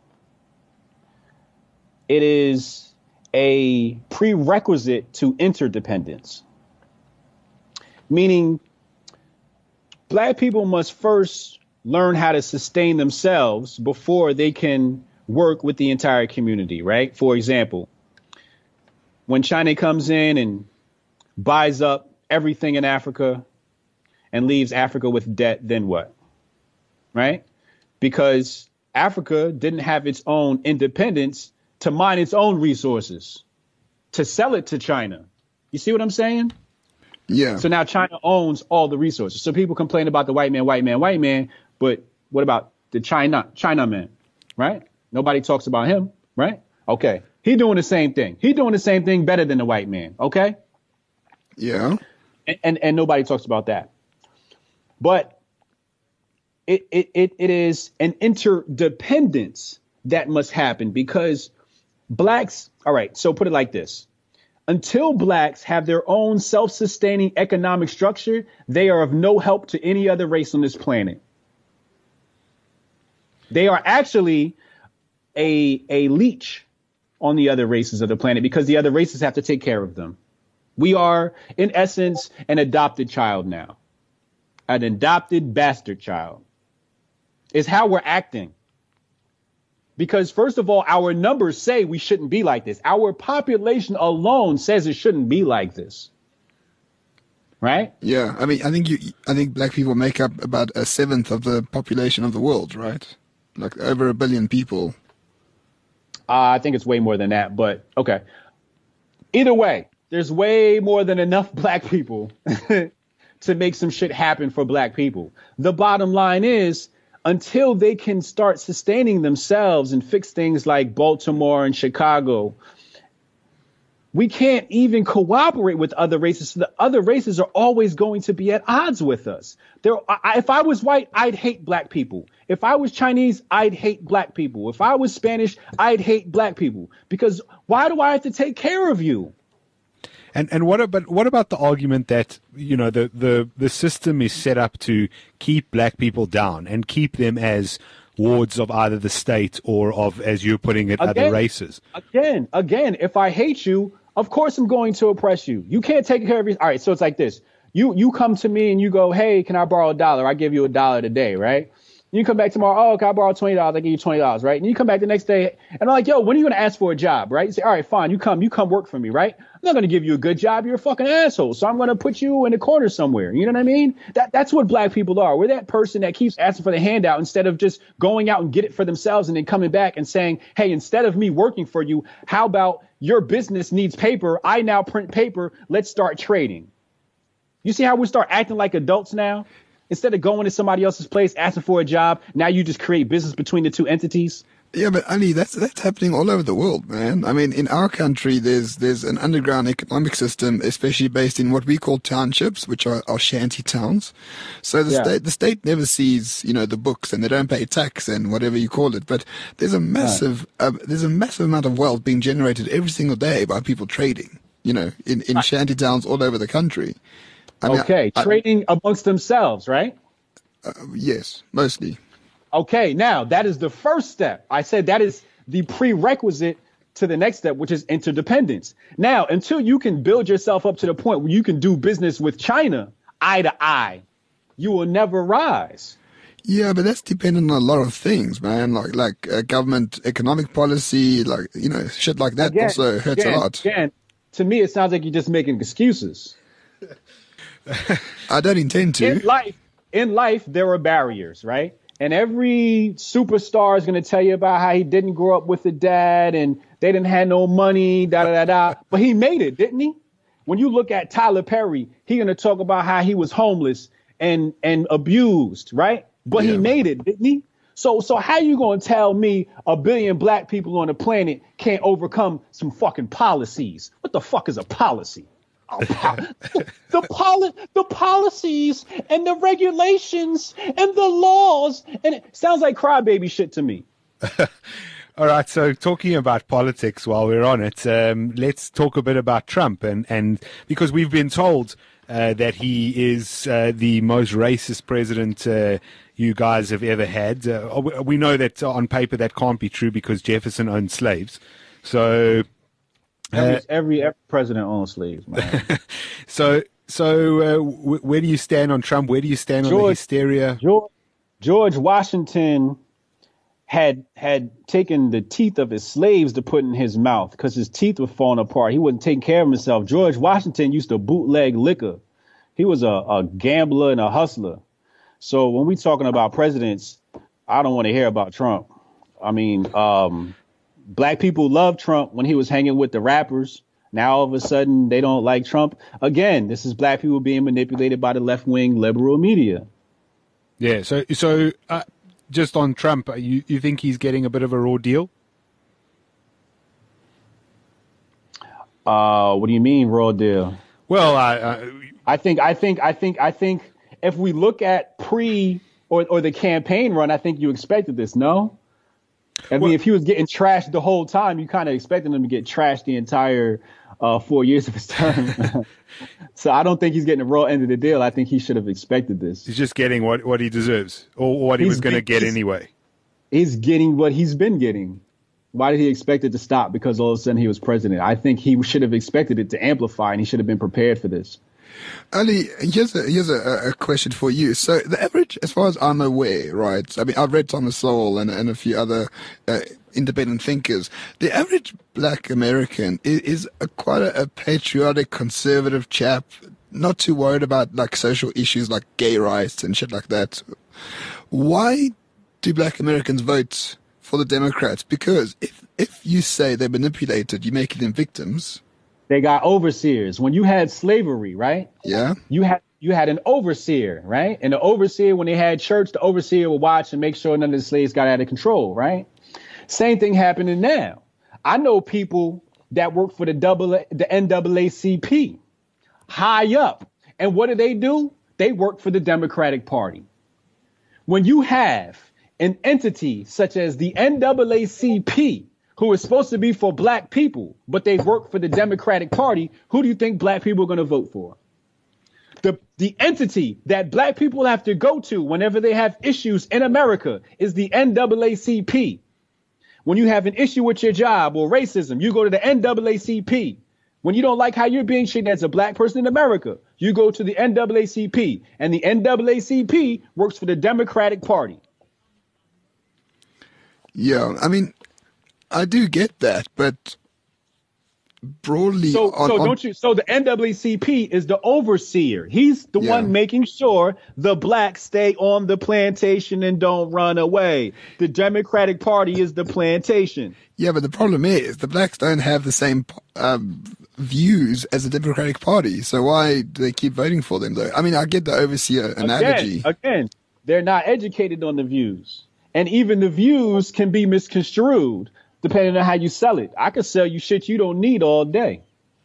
it is a prerequisite to interdependence. Meaning black people must first learn how to sustain themselves before they can work with the entire community, right? For example, when China comes in and buys up everything in Africa and leaves Africa with debt, then what? Right? Because Africa didn't have its own independence to mine its own resources, to sell it to China. You see what I'm saying? Yeah. So now China owns all the resources. So people complain about the white man, white man, white man. But what about the China, China man, right? Nobody talks about him, right? Okay. He doing the same thing. He doing the same thing better than the white man. Okay. Yeah. And, and, and nobody talks about that. But it, it, it, it is an interdependence that must happen because blacks. All right. So put it like this. Until blacks have their own self-sustaining economic structure, they are of no help to any other race on this planet. They are actually a, a leech on the other races of the planet because the other races have to take care of them. We are, in essence, an adopted child now. An adopted bastard child is how we're acting. Because first of all, our numbers say we shouldn't be like this. Our population alone says it shouldn't be like this. Right? Yeah. I mean, I think you, I think black people make up about a seventh of the population of the world, right? Like over a billion people. Uh, I think it's way more than that, but okay. Either way, there's way more than enough black people to make some shit happen for black people. The bottom line is, until they can start sustaining themselves and fix things like Baltimore and Chicago, we can't even cooperate with other races. So the other races are always going to be at odds with us. There, I, if I was white, I'd hate black people. If I was Chinese, I'd hate black people. If I was Spanish, I'd hate black people. Because why do I have to take care of you? And and what about what about the argument that, you know, the, the, the system is set up to keep black people down and keep them as wards of either the state or of, as you're putting it, again, other races? Again, again, if I hate you, of course I'm going to oppress you. You can't take care of your. All right, so it's like this. You you come to me and you go, hey, can I borrow a dollar? I give you a dollar today, right? You come back tomorrow, oh, can I borrow twenty dollars? I give you twenty dollars, right? And you come back the next day, and I'm like, yo, when are you going to ask for a job, right? You say, all right, fine, you come, you come work for me, right? I'm not going to give you a good job. You're a fucking asshole, so I'm going to put you in a corner somewhere. You know what I mean? That That's what black people are. We're that person that keeps asking for the handout instead of just going out and get it for themselves and then coming back and saying, hey, instead of me working for you, how about your business needs paper? I now print paper. Let's start trading. You see how we start acting like adults now? Instead of going to somebody else's place, asking for a job, now you just create business between the two entities. Yeah, but Ali, that's that's happening all over the world, man. I mean, in our country, there's there's an underground economic system, especially based in what we call townships, which are, are shanty towns. So the Yeah. state the state never sees, you know, the books, and they don't pay tax and whatever you call it. But there's a massive uh, there's a massive amount of wealth being generated every single day by people trading, you know, in in shanty towns all over the country. I mean, Okay, I- I- trading amongst themselves, right? uh, yes, mostly. Okay, now that is the first step. I said that is the prerequisite to the next step, which is interdependence. Now, until you can build yourself up to the point where you can do business with China eye to eye, you will never rise. Yeah, but that's dependent on a lot of things, man. Like like uh, government economic policy, like, you know, shit like that Again, also hurts again, a lot. Again, to me, it sounds like you're just making excuses. I don't intend to. In life, in life, there are barriers, right? And every superstar is going to tell you about how he didn't grow up with a dad and they didn't have no money, da da da da. But he made it, didn't he? When you look at Tyler Perry, he's going to talk about how he was homeless and and abused, right? But Yeah. he made it, didn't he? So so how you going to tell me a billion black people on the planet can't overcome some fucking policies? What the fuck is a policy? Oh, pol- the poli- the policies and the regulations and the laws, and it sounds like crybaby shit to me. All right, so talking about politics while we're on it, um, let's talk a bit about Trump. And, and because we've been told uh, that he is uh, the most racist president uh, you guys have ever had. Uh, we know that on paper that can't be true because Jefferson owned slaves. So... Every, Uh, every every president owns slaves, man. So, so uh, w- where do you stand on Trump? Where do you stand on the George- hysteria? George, George Washington had had taken the teeth of his slaves to put in his mouth because his teeth were falling apart. He wasn't taking care of himself. George Washington used to bootleg liquor. He was a, a gambler and a hustler. So when we talking about presidents, I don't want to hear about Trump. I mean, um, black people loved Trump when he was hanging with the rappers. Now all of a sudden they don't like Trump. Again, this is black people being manipulated by the left wing liberal media. Yeah. So, so uh, just on Trump, uh, you you think he's getting a bit of a raw deal? Uh, what do you mean, raw deal? Well, I, uh, I think, I think, I think, I think if we look at pre or, or the campaign run, I think you expected this, no? I mean, Well- if he was getting trashed the whole time, you kind of expected him to get trashed the entire uh, four years of his term. So I don't think he's getting the raw end of the deal. I think he should have expected this. he's just getting what, what he deserves or what he He's was going to big- get he's- anyway. He's getting what he's been getting. Why did he expect it to stop because all of a sudden he was president? I think he should have expected it to amplify, and he should have been prepared for this. Ali, here's a here's a, a question for you. So the average, as far as I'm aware, right? I mean, I've read Thomas Sowell and, and a few other uh, independent thinkers. The average black American is, is a, quite a, a patriotic, conservative chap, not too worried about like social issues like gay rights and shit like that. Why do black Americans vote for the Democrats? Because if if you say they're manipulated, you're making them victims. They got overseers. When you had slavery, right? Yeah. You had you had an overseer, right? And the overseer, when they had church, the overseer would watch and make sure none of the slaves got out of control, right? Same thing happening now. I know people that work for the double the N double A C P, high up. And what do they do? They work for the Democratic Party. When you have an entity such as the N double A C P, who is supposed to be for black people, but they work for the Democratic Party, who do you think black people are going to vote for? The the entity that black people have to go to whenever they have issues in America is the N double A C P. When you have an issue with your job or racism, you go to the N double A C P. When you don't like how you're being treated as a black person in America, you go to the N double A C P. And the N double A C P works for the Democratic Party. Yeah, I mean, I do get that, but broadly, so on, so on, don't you? So the N double A C P is the overseer. He's the Yeah. one making sure the blacks stay on the plantation and don't run away. The Democratic Party is the plantation. Yeah, but the problem is the blacks don't have the same um, views as the Democratic Party. So why do they keep voting for them, though? I mean, I get the overseer analogy. Again, again, they're not educated on the views, and even the views can be misconstrued depending on how you sell it. I could sell you shit you don't need all day.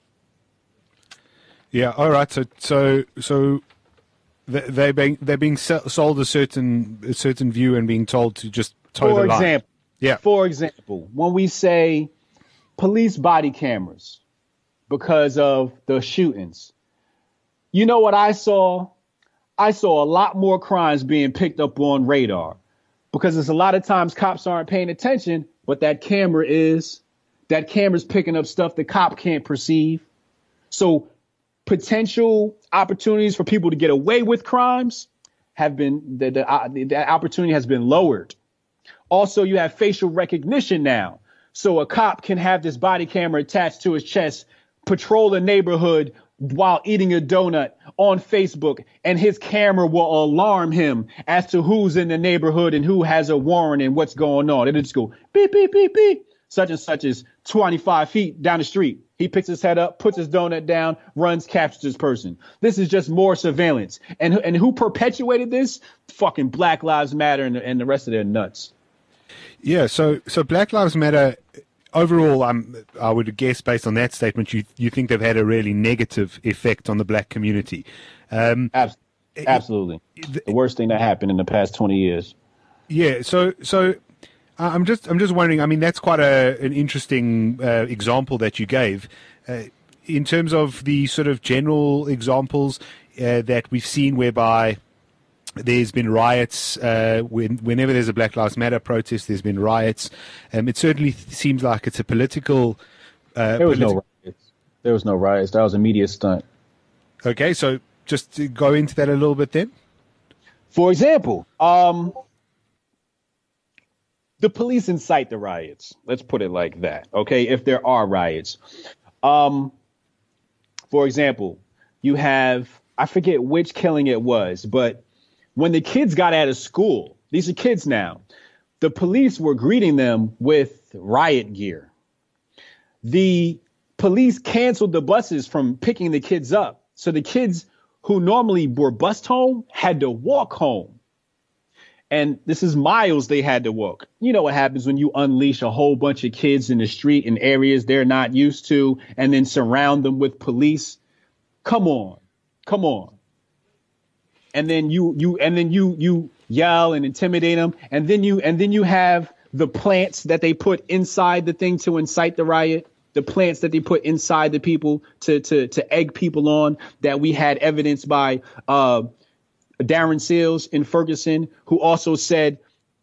Yeah. All right. So so so they they being they're being se- sold a certain a certain view and being told to just toe For the line. example, Yeah. For example, when we say police body cameras because of the shootings, you know what I saw? I saw a lot more crimes being picked up on radar because there's a lot of times cops aren't paying attention, but that camera is. That camera's picking up stuff the cop can't perceive. So potential opportunities for people to get away with crimes have been, the, the, uh, the opportunity has been lowered. Also, you have facial recognition now. So a cop can have this body camera attached to his chest, patrol the neighborhood while eating a donut on Facebook, and his camera will alarm him as to who's in the neighborhood and who has a warrant and what's going on. It'll just go beep, beep, beep, beep. Such and such is twenty-five feet down the street. He picks his head up, puts his donut down, runs, captures this person. This is just more surveillance. And, and who perpetuated this? Fucking Black Lives Matter and, and the rest of their nuts. Yeah, so so Black Lives Matter overall, um, I would guess based on that statement, you you think they've had a really negative effect on the black community. Um, Abs- Absolutely, the worst thing that happened in the past twenty years. Yeah, so so uh, I'm just I'm just wondering. I mean, that's quite a an interesting uh, example that you gave. Uh, in terms of the sort of general examples uh, that we've seen, whereby there's been riots uh, when, whenever there's a Black Lives Matter protest. There's been riots. Um, it certainly th- seems like it's a political. Uh, there was politi- no riots. There was no riots. That was a media stunt. Okay, so just to go into that a little bit then. For example, um, the police incite the riots. Let's put it like that. Okay, if there are riots, um, for example, you have, I forget which killing it was, but when the kids got out of school, these are kids now, the police were greeting them with riot gear. The police canceled the buses from picking the kids up. So the kids who normally were bused home had to walk home. And this is miles they had to walk. You know what happens when you unleash a whole bunch of kids in the street in areas they're not used to and then surround them with police. Come on. Come on. And then you you and then you you yell and intimidate them. And then you and then you have the plants that they put inside the thing to incite the riot, the plants that they put inside the people to to to egg people on, that we had evidence by uh, Darren Seals in Ferguson, who also said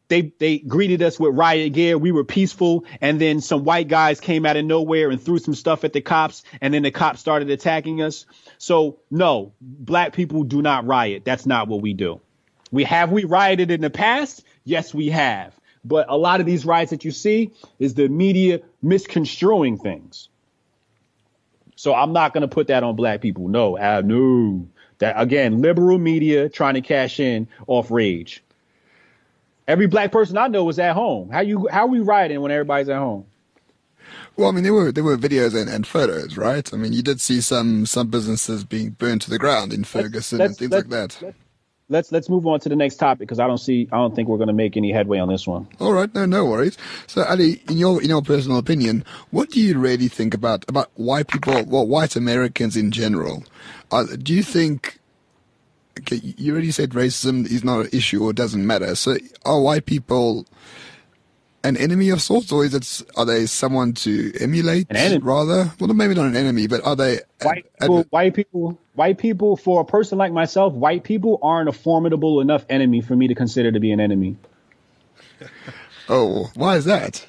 They they greeted us with riot gear. We were peaceful. And then some white guys came out of nowhere and threw some stuff at the cops. And then the cops started attacking us. So, no, black people do not riot. That's not what we do. We have we rioted in the past? Yes, we have. But a lot of these riots that you see is the media misconstruing things. So I'm not going to put that on black people. No, uh, no. That, again, liberal media trying to cash in off rage. Every black person I know is at home. How you how are we rioting when everybody's at home? Well, I mean, there were there were videos and, and photos, right? I mean, you did see some some businesses being burned to the ground in Ferguson let's, and things let's, like that. Let's, let's let's move on to the next topic because I don't see I don't think we're going to make any headway on this one. All right, no, no worries. So, Ali, in your in your personal opinion, what do you really think about about white people, well, white Americans in general? Uh, do you think? Okay, you already said racism is not an issue or doesn't matter. So, are white people an enemy of sorts, or is it are they someone to emulate? An enemy. Rather, well, maybe not an enemy, but are they White ad- people, ad- white people, white people, for a person like myself, white people aren't a formidable enough enemy for me to consider to be an enemy. Oh, why is that?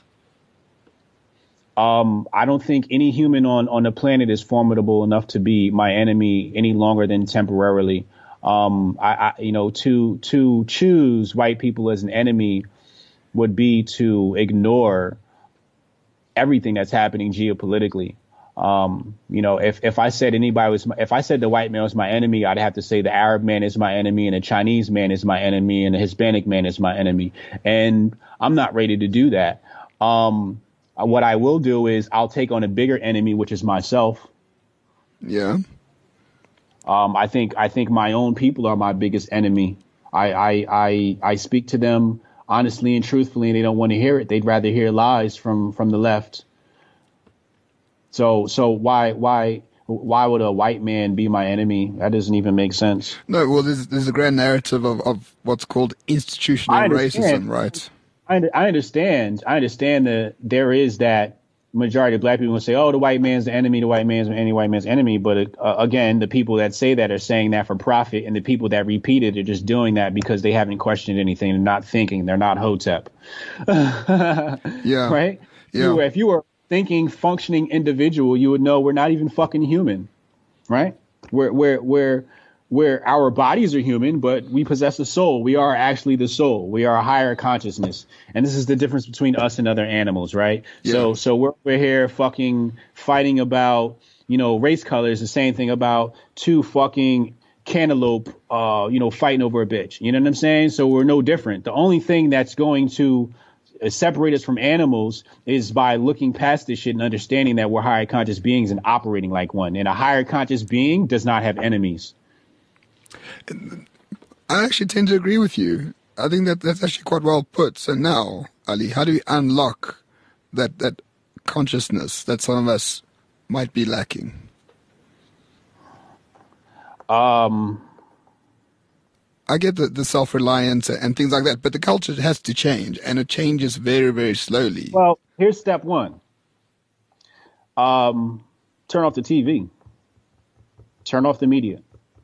Um, I don't think any human on, on the planet is formidable enough to be my enemy any longer than temporarily. Um, I, I, you know, to to choose white people as an enemy would be to ignore everything that's happening geopolitically. Um, you know, if, if I said anybody was, my, if I said the white man was my enemy, I'd have to say the Arab man is my enemy and the Chinese man is my enemy and the Hispanic man is my enemy. And I'm not ready to do that. Um, what I will do is I'll take on a bigger enemy, which is myself. Yeah. Um, I think, I think my own people are my biggest enemy. I, I, I, I speak to them honestly and truthfully, and they don't want to hear it. They'd rather hear lies from, from the left. So, so why, why, why would a white man be my enemy? That doesn't even make sense. No, well, there's, there's a grand narrative of, of what's called institutional racism, right? I, I understand. I understand that there is that majority of black people will say, oh, the white man's the enemy, the white man's any white man's enemy. But uh, again, the people that say that are saying that for profit, and the people that repeat it are just doing that because they haven't questioned anything. They're not thinking. They're not Hotep. Yeah. Right? Yeah. You, if you were a thinking, functioning individual, you would know we're not even fucking human. Right? We're, we're, we're, where our bodies are human, but we possess a soul. We are actually the soul. We are a higher consciousness. And this is the difference between us and other animals, right? Yeah. So so we're, we're here fucking fighting about, you know, race colors, the same thing about two fucking cantaloupe, uh, you know, fighting over a bitch. You know what I'm saying? So we're no different. The only thing that's going to separate us from animals is by looking past this shit and understanding that we're higher conscious beings and operating like one. And a higher conscious being does not have enemies. I actually tend to agree with you. I think that that's actually quite well put. So now, Ali, how do we unlock that that consciousness that some of us might be lacking? Um, I get the, the self-reliance and things like that, but the culture has to change, and it changes very, very slowly. Well, here's step one. Um, turn off the T V. Turn off the media.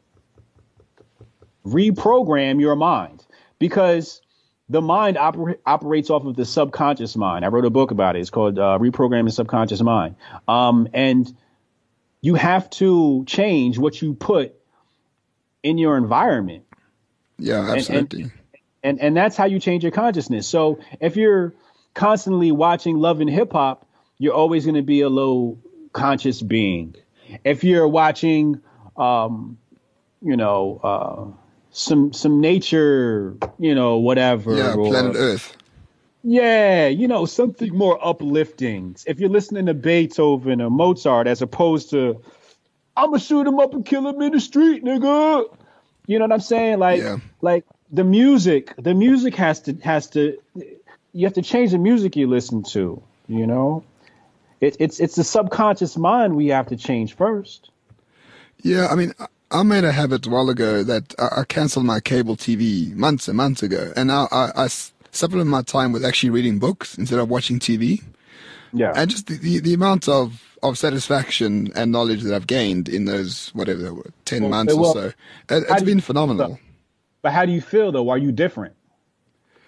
Reprogram your mind, because the mind oper- operates off of the subconscious mind. I wrote a book about it. It's called uh, Reprogramming the Subconscious Mind. Um, and you have to change what you put in your environment. Yeah, absolutely. And, and, and, and that's how you change your consciousness. So if you're constantly watching Love and Hip Hop, you're always going to be a low conscious being. If you're watching, um, you know, uh, some some nature, you know, whatever. Yeah, or, planet Earth. Yeah, you know, something more uplifting. If you're listening to Beethoven or Mozart, as opposed to, I'm gonna shoot him up and kill him in the street, nigga. You know what I'm saying? Like, Yeah. like the music, the music has to has to. You have to change the music you listen to. You know, it, it's it's the subconscious mind we have to change first. Yeah, I mean, I made a habit a while ago that I, I canceled my cable T V months and months ago, and now I, I supplement my time with actually reading books instead of watching T V. Yeah, And just the, the, the amount of, of satisfaction and knowledge that I've gained in those, whatever they were, ten Well, months well, or so, it, how it's do been you- phenomenal. But how do you feel though? Are you different?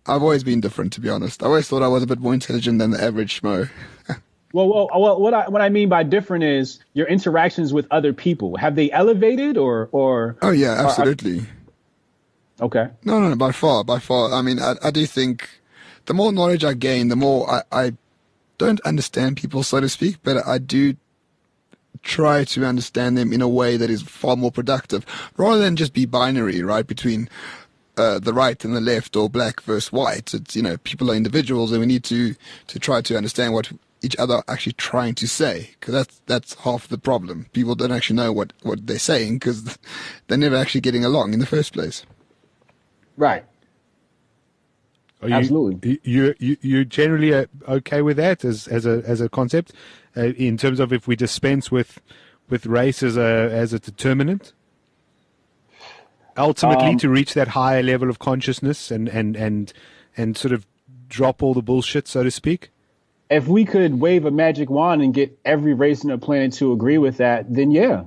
I've always been different, to be honest. I always thought I was a bit more intelligent than the average schmo. Well, well, well, what I what I mean by different is your interactions with other people. Have they elevated or or? Oh yeah, absolutely. Are, okay. No, no, no, by far, by far. I mean, I, I do think the more knowledge I gain, the more I, I don't understand people, so to speak, but I do try to understand them in a way that is far more productive, rather than just be binary, right, between uh, the right and the left, or black versus white. It's, you know, people are individuals, and we need to to try to understand what each other are actually trying to say, because that's that's half the problem. People don't actually know what what they're saying because they're never actually getting along in the first place. Right. Are you, Absolutely. You you you generally are okay with that as as a as a concept, uh, in terms of if we dispense with with race as a as a determinant, ultimately Um, to reach that higher level of consciousness and and and and sort of drop all the bullshit, so to speak. If we could wave a magic wand and get every race on the planet to agree with that, then yeah.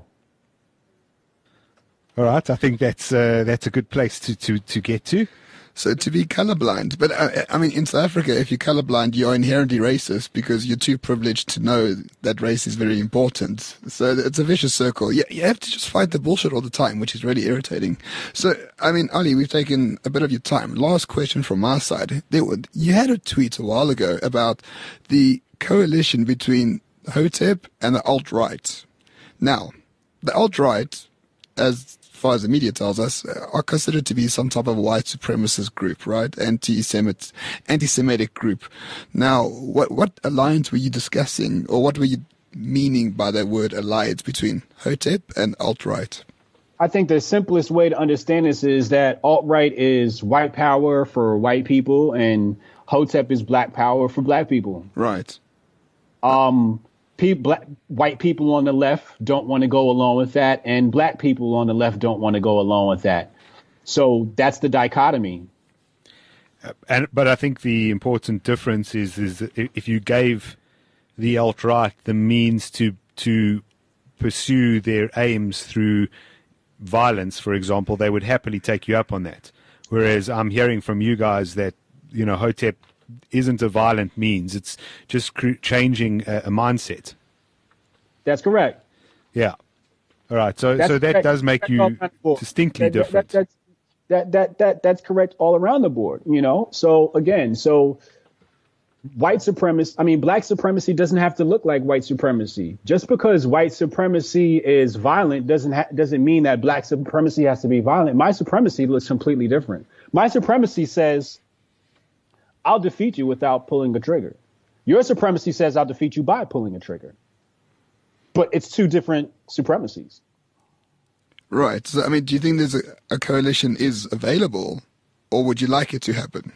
All right, I think that's uh, that's a good place to, to, to get to. So to be colorblind, but uh, I mean, in South Africa, if you're colorblind, you're inherently racist because you're too privileged to know that race is very important. So it's a vicious circle. You, you have to just fight the bullshit all the time, which is really irritating. So, I mean, Ali, we've taken a bit of your time. Last question from my side. There, were- you had a tweet a while ago about the coalition between Hotep and the alt-right. Now, the alt-right, as far as the media tells us, are considered to be some type of white supremacist group, right? Anti-Semit, anti-Semitic group. Now, what what alliance were you discussing, or what were you meaning by that word alliance between Hotep and alt-right? I think the simplest way to understand this is that alt-right is white power for white people and Hotep is black power for black people. Right. Um, pe- black, white people on the left don't want to go along with that, and black people on the left don't want to go along with that. So that's the dichotomy. And but I think the important difference is is that if you gave the alt-right the means to to pursue their aims through violence, for example, they would happily take you up on that. Whereas I'm hearing from you guys that, you know, Hotep isn't a violent means. It's just cr- changing a, a mindset. That's correct. Yeah. All right. So That's so that correct. does make That's you all kind of- distinctly that- that- different. That, that's, that, that, that, that's correct all around the board, you know? So again, so white supremacy, I mean, black supremacy doesn't have to look like white supremacy. Just because white supremacy is violent doesn't ha- doesn't mean that black supremacy has to be violent. My supremacy looks completely different. My supremacy says, I'll defeat you without pulling a trigger. Your supremacy says, I'll defeat you by pulling a trigger. But it's two different supremacies. Right. So, I mean, do you think there's a, a coalition is available, or would you like it to happen?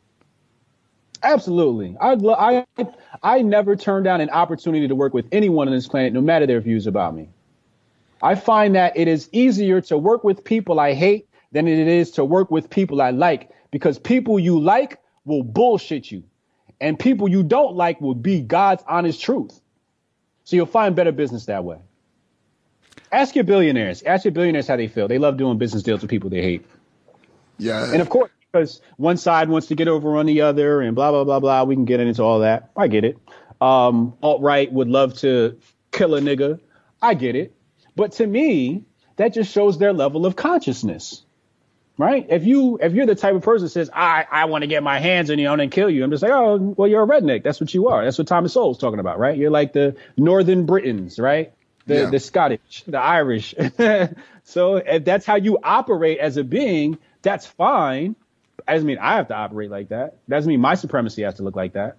Absolutely. I'd lo- I I never turn down an opportunity to work with anyone on this planet, no matter their views about me. I find that it is easier to work with people I hate than it is to work with people I like, because people you like will bullshit you, and people you don't like will be God's honest truth. So you'll find better business that way. Ask your billionaires. Ask your billionaires how they feel. They love doing business deals with people they hate. Yeah. And of course, because one side wants to get over on the other and blah, blah, blah, blah. We can get into all that. I get it. Um, alt-right would love to kill a nigga. I get it. But to me, that just shows their level of consciousness, right? If you if you're the type of person that says, I, I want to get my hands on you and kill you, I'm just like, oh, well, you're a redneck. That's what you are. That's what Thomas Sowell's talking about, right? You're like the Northern Britons, right? The, Yeah. the Scottish, the Irish. So if that's how you operate as a being, that's fine. I doesn't mean I have to operate like that. Doesn't mean my supremacy has to look like that.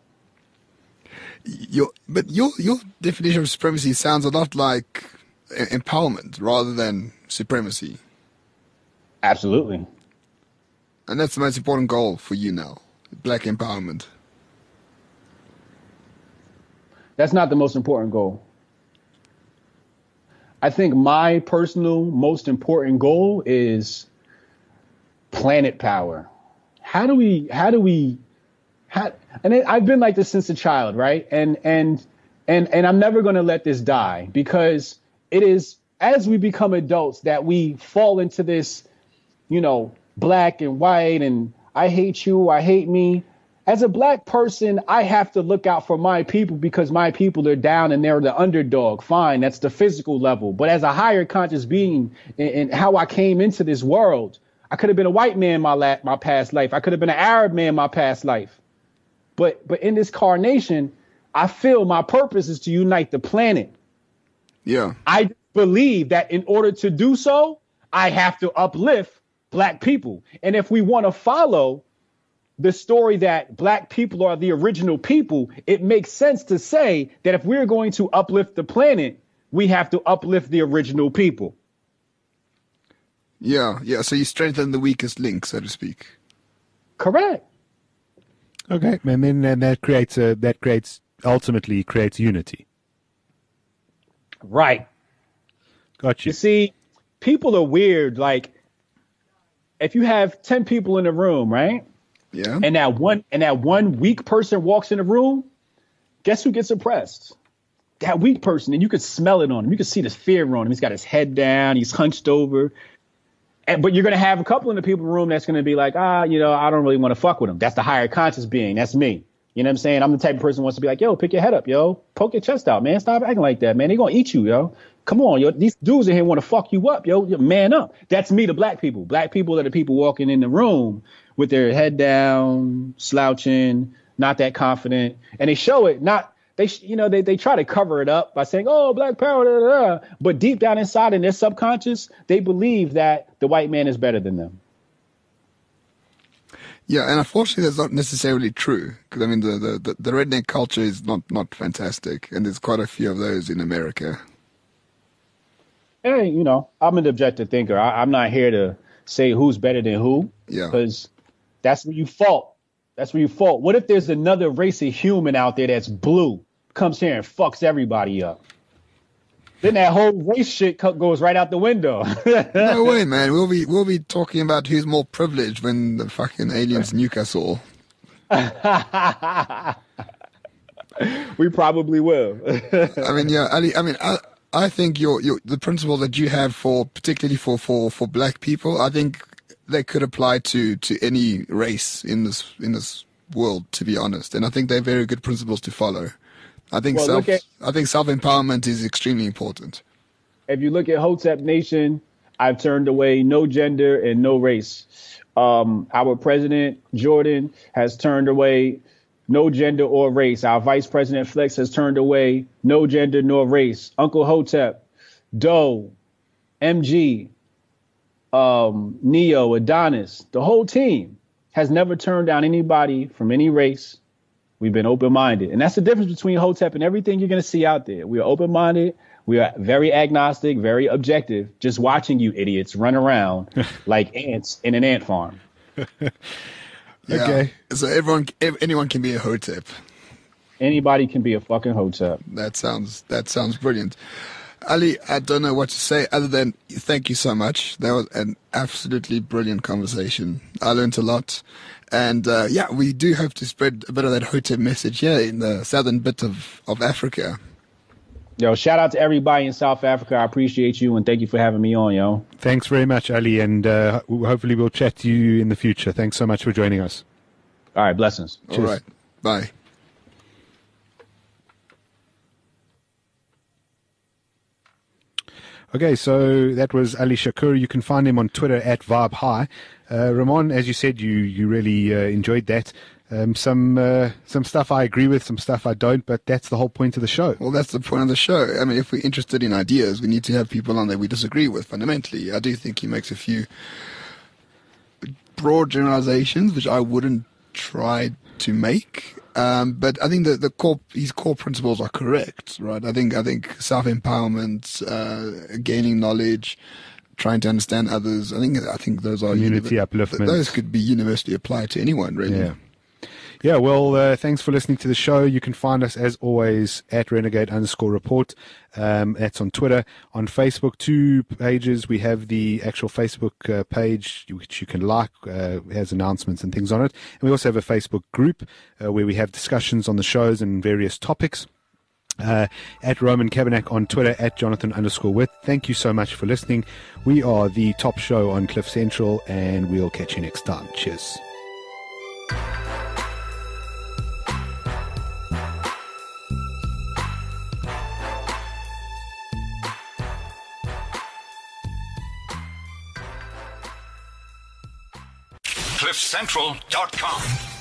Your, but your your definition of supremacy sounds a lot like e- empowerment rather than supremacy. Absolutely. And that's the most important goal for you now, black empowerment. That's not the most important goal. I think my personal most important goal is planet power. How do we, how do we, how, and it, I've been like this since a child, right? And, and, and, and I'm never going to let this die, because it is as we become adults that we fall into this, you know, black and white. And I hate you, I hate me. As a black person, I have to look out for my people because my people are down and they're the underdog. Fine, that's the physical level. But as a higher conscious being and how I came into this world, I could have been a white man my la- my past life. I could have been an Arab man my past life. But but in this carnation, I feel my purpose is to unite the planet. Yeah. I believe that in order to do so, I have to uplift black people. And if we want to follow the story that black people are the original people, it makes sense to say that if we're going to uplift the planet, we have to uplift the original people. Yeah, yeah. So you strengthen the weakest link, so to speak. Correct. Okay, and then and that creates a that creates ultimately creates unity. Right. Got you. You see, people are weird. Like, if you have ten people in a room, right? Yeah. And that one and that one weak person walks in the room, guess who gets oppressed? That weak person. And you could smell it on him. You could see the fear on him. He's got his head down. He's hunched over. And, but you're going to have a couple in the people room that's going to be like, ah, you know, I don't really want to fuck with him. That's the higher conscious being. That's me. You know what I'm saying? I'm the type of person who wants to be like, yo, pick your head up, yo. Poke your chest out, man. Stop acting like that, man. They're going to eat you, yo. Come on, yo. These dudes in here want to fuck you up, yo. Yo, man up. That's me, the black people. Black people are the people walking in the room with their head down, slouching, not that confident. And they show it not, they, you know, they, they try to cover it up by saying, oh, black power, da, da, da. But deep down inside in their subconscious, they believe that the white man is better than them. Yeah, and unfortunately, that's not necessarily true. Because, I mean, the, the, the, the redneck culture is not, not fantastic. And there's quite a few of those in America. Hey, you know, I'm an objective thinker. I, I'm not here to say who's better than who. Yeah. Because that's where you fault. That's where you fault. What if there's another race of human out there that's blue, comes here and fucks everybody up? Then that whole race shit co- goes right out the window. No way, man. We'll be we'll be talking about who's more privileged when the fucking aliens nuke us all. We probably will. I mean, yeah, Ali. I mean, I I think your your the principle that you have for particularly for for for black people, I think they could apply to to any race in this in this world, to be honest. And I think they're very good principles to follow. I think Well, self look at- I think self empowerment is extremely important. If you look at Hotep Nation, I've turned away no gender and no race. Um, our president, Jordan, has turned away no gender or race. Our vice president, Flex, has turned away no gender nor race. Uncle Hotep, Doe, M G, um, Neo, Adonis, the whole team has never turned down anybody from any race. We've been open-minded. And that's the difference between Hotep and everything you're going to see out there. We are open-minded. We are very agnostic, very objective, just watching you idiots run around like ants in an ant farm. Yeah. Okay. So everyone, ev- anyone can be a Hotep. Anybody can be a fucking Hotep. That sounds that sounds brilliant. Ali, I don't know what to say other than thank you so much. That was an absolutely brilliant conversation. I learned a lot. And uh, yeah, we do hope to spread a bit of that Hotep message here in the southern bit of, of Africa. Yo, shout out to everybody in South Africa. I appreciate you and thank you for having me on, yo. Thanks very much, Ali, and uh, hopefully we'll chat to you in the future. Thanks so much for joining us. All right, blessings. All right. Bye. Okay, so that was Ali Shakur. You can find him on Twitter at Vibe High. Uh, Ramon, as you said, you you really uh, enjoyed that. Um, some uh, some stuff I agree with, some stuff I don't, but that's the whole point of the show. Well, that's the point of the show. I mean, if we're interested in ideas, we need to have people on there we disagree with fundamentally. I do think he makes a few broad generalizations, which I wouldn't try to make. Um, but I think that the core, his core principles are correct, right? I think, I think self-empowerment, uh, gaining knowledge, trying to understand others. I think, I think those are Community univer- upliftment. Those could be universally applied to anyone, really. Yeah. Yeah, well, uh, thanks for listening to the show. You can find us, as always, at Renegade underscore report. Um, that's on Twitter. On Facebook, two pages. We have the actual Facebook uh, page, which you can like. Uh, it has announcements and things on it. And we also have a Facebook group uh, where we have discussions on the shows and various topics. Uh, at Roman Kabanak on Twitter, at Jonathan underscore Witt. Thank you so much for listening. We are the top show on Cliff Central, and we'll catch you next time. Cheers. cliff central dot com.